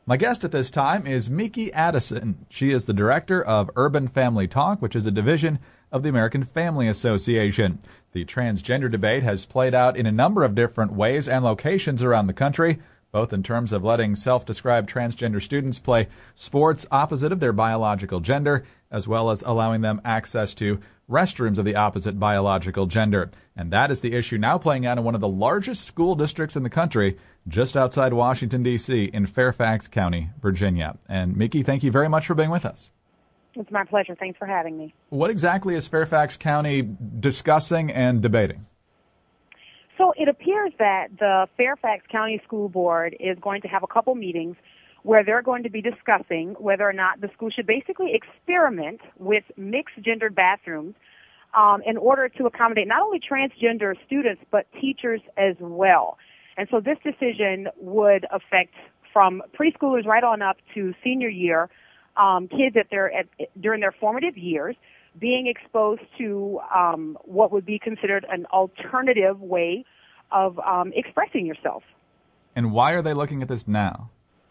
My guest at this time is Miki Addison. She is the director of Urban Family Talk, which is a division of the American Family Association. The transgender debate has played out in a number of different ways and locations around the country, both in terms of letting self-described transgender students play sports opposite of their biological gender, as well as allowing them access to restrooms of the opposite biological gender. And that is the issue now playing out in one of the largest school districts in the country, just outside Washington, D.C., in Fairfax County, Virginia. And Miki, thank you very much for being with us. It's my pleasure. Thanks for having me. What exactly is Fairfax County discussing and debating? So it appears that the Fairfax County School Board is going to have a couple meetings where they're going to be discussing whether or not the school should basically experiment with mixed-gendered bathrooms in order to accommodate not only transgender students but teachers as well. And so this decision would affect from preschoolers right on up to senior year kids during their formative years, being exposed to what would be considered an alternative way of expressing yourself. And why are they looking at this now?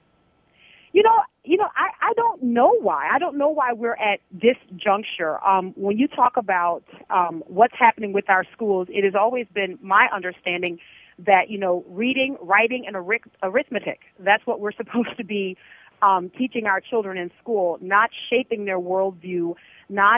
I don't know why. I don't know why we're at this juncture. When you talk about what's happening with our schools, it has always been my understanding that, reading, writing, and arithmetic, that's what we're supposed to be teaching our children in school, not shaping their worldview, not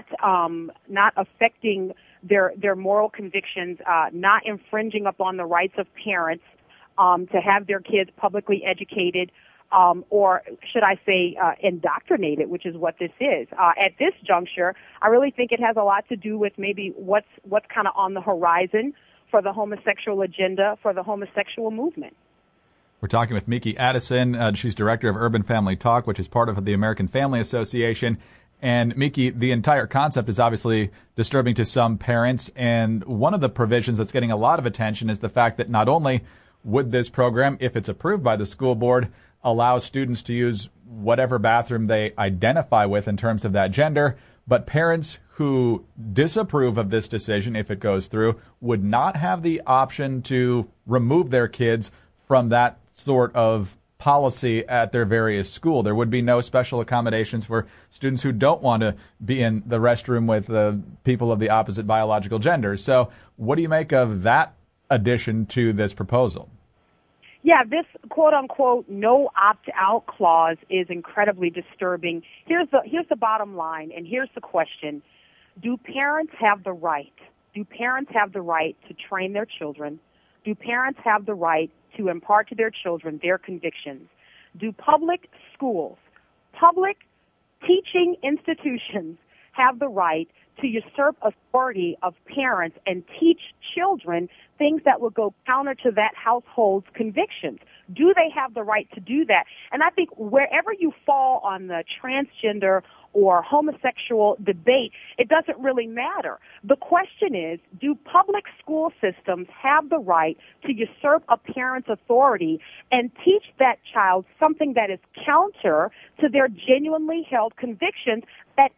affecting their moral convictions, not infringing upon the rights of parents to have their kids publicly educated, or should I say indoctrinated, which is what this is. At this juncture, I really think it has a lot to do with maybe what's kind of on the horizon for the homosexual agenda, for the homosexual movement. We're talking with Miki Addison. She's director of Urban Family Talk, which is part of the American Family Association. And Miki, the entire concept is obviously disturbing to some parents. And one of the provisions that's getting a lot of attention is the fact that not only would this program, if it's approved by the school board, allow students to use whatever bathroom they identify with in terms of that gender, but parents who disapprove of this decision, if it goes through, would not have the option to remove their kids from that sort of policy at their various school. There would be no special accommodations for students who don't want to be in the restroom with people of the opposite biological gender. So what do you make of that addition to this proposal? Yeah, this quote-unquote no opt-out clause is incredibly disturbing. Here's the bottom line, and here's the question. Do parents have the right? Do parents have the right to train their children? Do parents have the right to impart to their children their convictions? Do public schools, public teaching institutions have the right to usurp authority of parents and teach children things that would go counter to that household's convictions? Do they have the right to do that? And I think wherever you fall on the transgender or homosexual debate, it doesn't really matter. The question is, do public school systems have the right to usurp a parent's authority and teach that child something that is counter to their genuinely held convictions that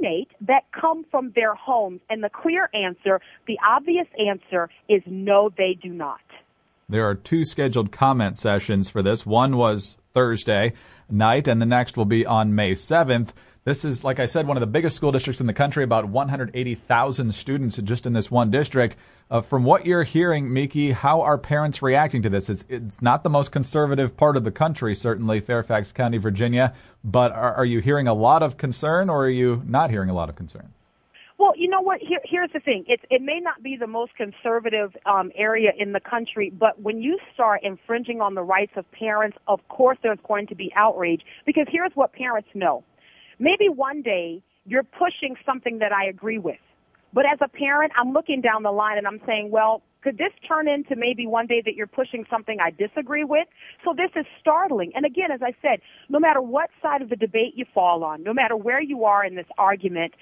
come from their homes? And the clear answer, the obvious answer, is no, they do not. There are two scheduled comment sessions for this. One was Thursday night, and the next will be on May 7th. This is, like I said, one of the biggest school districts in the country, about 180,000 students just in this one district. From what you're hearing, Miki, how are parents reacting to this? It's not the most conservative part of the country, certainly, Fairfax County, Virginia, but are you hearing a lot of concern, or are you not hearing a lot of concern? Well, you know what? Here's the thing. It may not be the most conservative area in the country, but when you start infringing on the rights of parents, of course there's going to be outrage, because here's what parents know. Maybe one day you're pushing something that I agree with, but as a parent, I'm looking down the line and I'm saying, well, could this turn into maybe one day that you're pushing something I disagree with? So this is startling. And again, as I said, no matter what side of the debate you fall on, no matter where you are in this argument,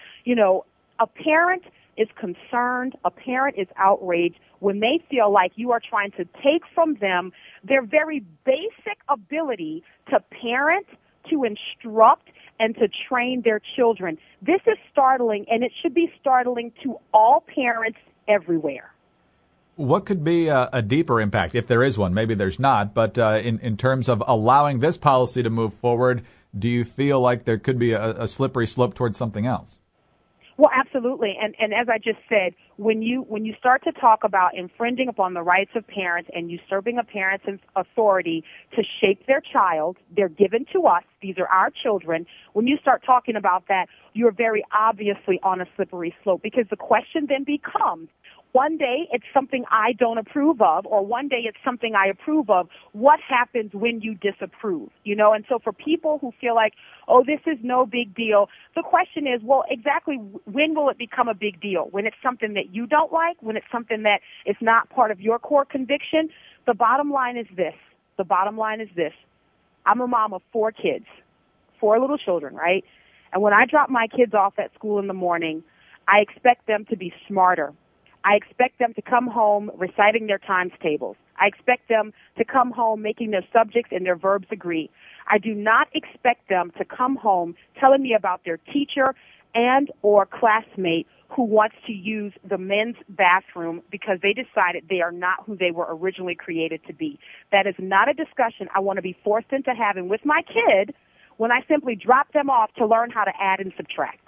a parent is concerned, a parent is outraged when they feel like you are trying to take from them their very basic ability to parent, to instruct, and to train their children. This is startling, and it should be startling to all parents everywhere. What could be a deeper impact, if there is one? Maybe there's not, but in terms of allowing this policy to move forward, do you feel like there could be a slippery slope towards something else? Well, absolutely. And as I just said, when you start to talk about infringing upon the rights of parents and usurping a parent's authority to shape their child, they're given to us. These are our children. When you start talking about that, you're very obviously on a slippery slope, because the question then becomes, one day it's something I don't approve of, or one day it's something I approve of. What happens when you disapprove? And so for people who feel like, oh, this is no big deal, the question is, well, exactly when will it become a big deal? When it's something that you don't like? When it's something that is not part of your core conviction? The bottom line is this. I'm a mom of 4 kids, 4 little children, right? And when I drop my kids off at school in the morning, I expect them to be smarter. I expect them to come home reciting their times tables. I expect them to come home making their subjects and their verbs agree. I do not expect them to come home telling me about their teacher and or classmate who wants to use the men's bathroom because they decided they are not who they were originally created to be. That is not a discussion I want to be forced into having with my kid when I simply drop them off to learn how to add and subtract.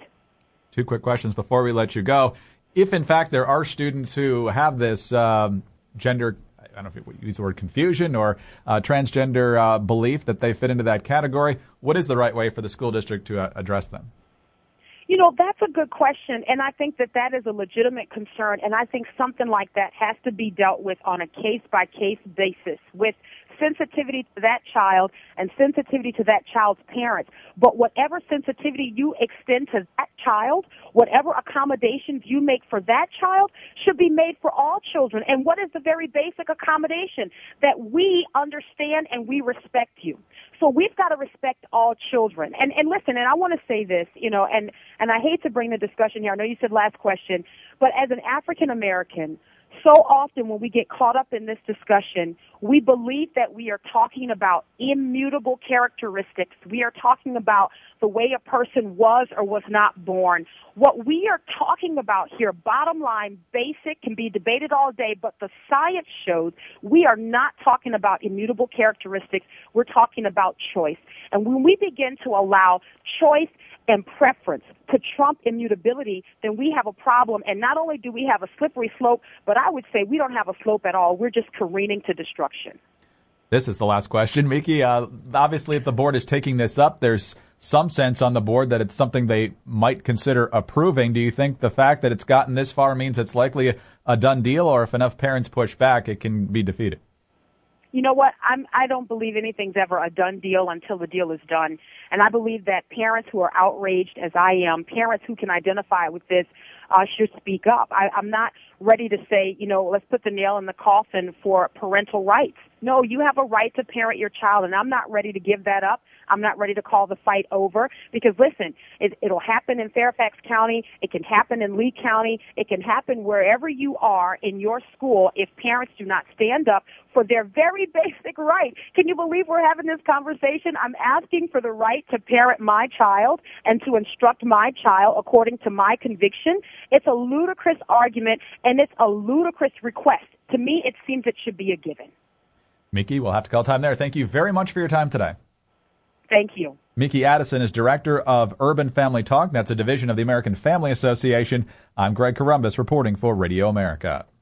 2 quick questions before we let you go. If, in fact, there are students who have this gender, I don't know if you use the word confusion or transgender belief that they fit into that category, what is the right way for the school district to address them? That's a good question, and I think that is a legitimate concern, and I think something like that has to be dealt with on a case-by-case basis with sensitivity to that child and sensitivity to that child's parents. But whatever sensitivity you extend to that child, whatever accommodations you make for that child should be made for all children. And what is the very basic accommodation? That we understand and we respect you. So we've got to respect all children. And listen, and I want to say this, and I hate to bring the discussion here. I know you said last question, but as an African American, so often when we get caught up in this discussion, we believe that we are talking about immutable characteristics. We are talking about the way a person was or was not born. What we are talking about here, bottom line, basic, can be debated all day, but the science shows we are not talking about immutable characteristics. We're talking about choice. And when we begin to allow choice and preference to trump immutability, then we have a problem. And not only do we have a slippery slope, but I would say we don't have a slope at all. We're just careening to destruction. This is the last question. Miki, obviously, if the board is taking this up, there's some sense on the board that it's something they might consider approving. Do you think the fact that it's gotten this far means it's likely a done deal, or if enough parents push back, it can be defeated? You know what? I don't believe anything's ever a done deal until the deal is done. And I believe that parents who are outraged, as I am, parents who can identify with this, should speak up. I'm not ready to say, let's put the nail in the coffin for parental rights. No, you have a right to parent your child, and I'm not ready to give that up. I'm not ready to call the fight over because, listen, it'll happen in Fairfax County. It can happen in Lee County. It can happen wherever you are in your school if parents do not stand up for their very basic right. Can you believe we're having this conversation? I'm asking for the right to parent my child and to instruct my child according to my conviction. It's a ludicrous argument, and it's a ludicrous request. To me, it seems it should be a given. Miki, we'll have to call time there. Thank you very much for your time today. Thank you. Miki Addison is director of Urban Family Talk. That's a division of the American Family Association. I'm Greg Corombos reporting for Radio America.